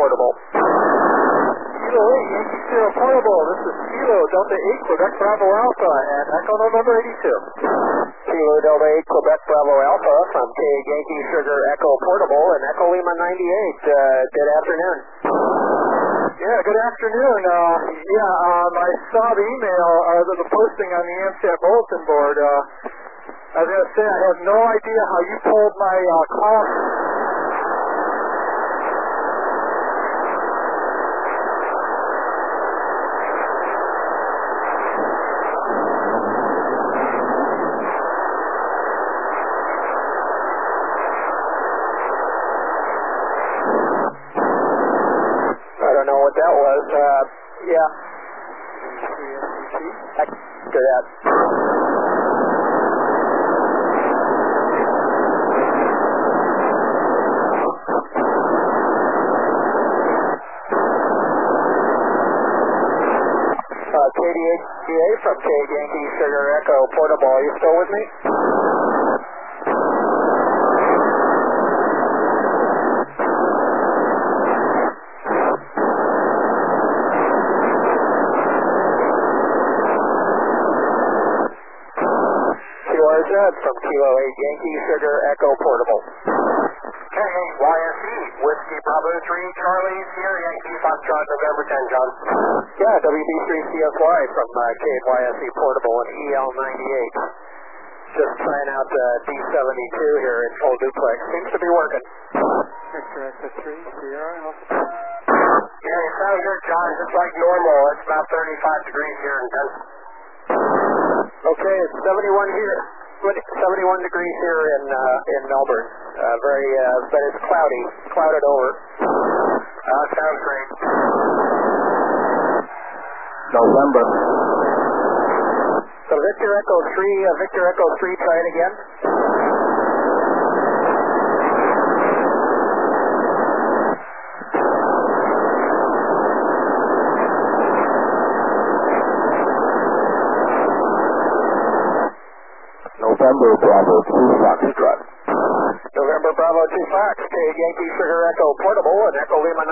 Portable. Kilo 8, Yankee Sierra Portable. This is Kilo Delta 8, Quebec Bravo Alpha at Echo November 82. Kilo Delta 8, Quebec Bravo Alpha from K Yankee Sugar Echo Portable and Echo Lima 98. Good afternoon. Yeah, good afternoon. I saw the email, the posting on the AMSAT bulletin board. I was going to say, I have no idea how you pulled my call. I don't know what that was. Yeah. After that. KDHGA from K Yankee Sugar Echo Portable. Are you still with me? QRZ from Kilo 8 Yankee Sugar Echo Portable. KYSE, Whiskey Bravo 3, Charlie, Sierra Yankee Foxtrot, November 10, John. Yeah, WB3CSY from KYSE Portable and EL98. Just trying out the D72 here in full duplex. Seems to be working. Victor Echo 3, Sierra Alpha. Yeah, it sounds good, John. Just like normal. It's about 35 degrees here in Denver. Okay, it's 71 here. 71 degrees here in Melbourne. But it's cloudy. It's clouded over. Sounds great. November. So Victor Echo 3, try it again. November Bravo 2 Foxtrot. November Bravo 2 Fox, K Yankee Sugar Echo Portable and Echo Lima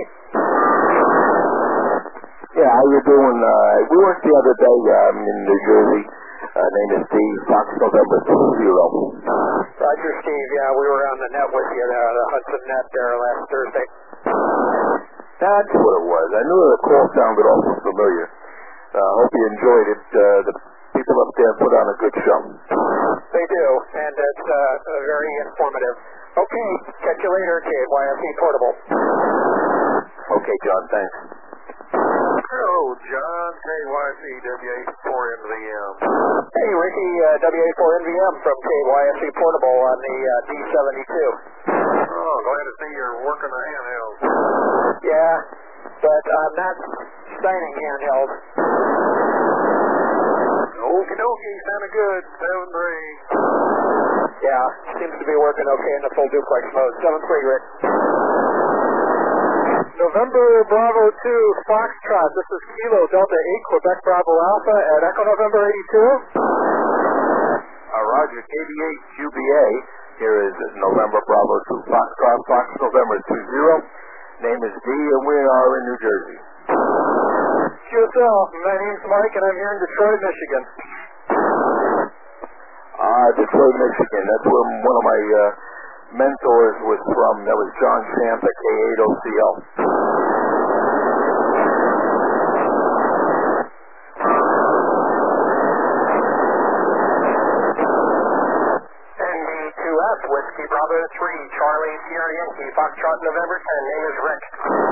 98. Yeah, how you doing? We worked the other day in New Jersey. Name is Steve, Fox November 20. Roger, Steve. Yeah, we were on the net with you, the Hudson net there last Thursday. That's what it was. I knew the call sounded awful familiar. Hope you enjoyed it. The people up there put on a good show. They do, and it's very informative. Okay, catch you later, KYSE Portable. Okay, John, thanks. Hello, John. KYSE WA4NVM. Hey, Ricky, WA4NVM from KYSE Portable on the D72. Oh, glad to see you're working the handheld. Yeah, but I'm not signing handheld. Okie dokie, sounded good. 7-3. Yeah, seems to be working okay in the full duplex mode. 7-3, Rick. November Bravo 2 Foxtrot. This is Kilo Delta 8 Quebec Bravo Alpha at Echo November 82. Roger, KD8 QBA. Here is November Bravo 2 Foxtrot, Fox November 20. Name is D, and we are in New Jersey. QSL, my name's Mike, and I'm here in Detroit, Michigan. Detroit, Michigan. That's where one of my mentors was from. That was John Champ at K8OCL. ND2F, Whiskey Bravo 3, Charlie, Sierra Yankee, Foxtrot, November 10. Name is Rick.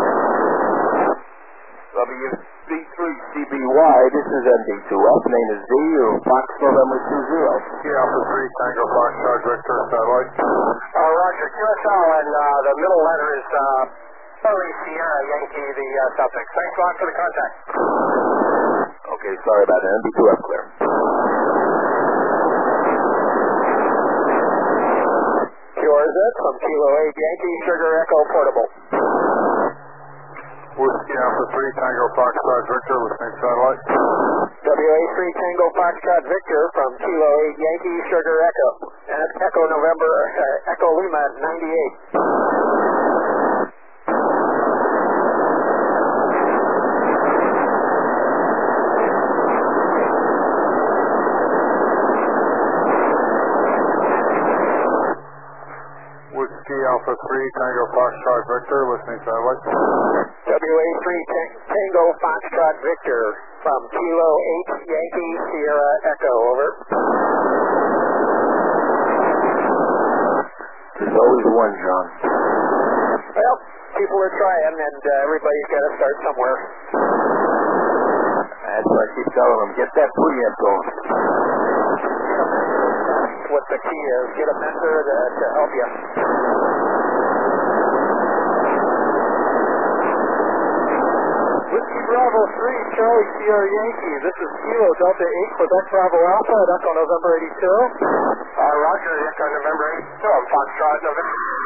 WB3CBY, this is ND2F. Name is D, Fox November 20. Yeah, Alpha 3, Tango, Foxtrot, Victor, satellite. Roger, QSL, and the middle letter is Charlie, Sierra Yankee, the suffix. Thanks a lot for the contact. Okay, sorry about that. ND2F clear. QRZ from Kilo 8 Yankee Sugar Echo Portable. Whiskey Alpha 3, Tango, Foxtrot, Victor, listening satellite. WA3 Tango Foxtrot Victor from Kilo 8 Yankee Sugar Echo. And it's Echo November, Echo Lima 98. Whiskey Alpha 3 Tango Foxtrot Victor, listening satellite. WA3 Tango Foxtrot Victor from Kilo 8 Yankee Sierra Echo, over. There's always one, John. Well, people are trying, and everybody's got to start somewhere. That's why I keep telling them, get that preamp going. That's what the key is, get a mentor to help you. Whiskey Bravo 3, Charlie Sierra Yankee. This is Kilo Delta 8, Quebec Bravo Alpha at Echo November 82. Roger, Echo November 82, I'm Foxtrot November.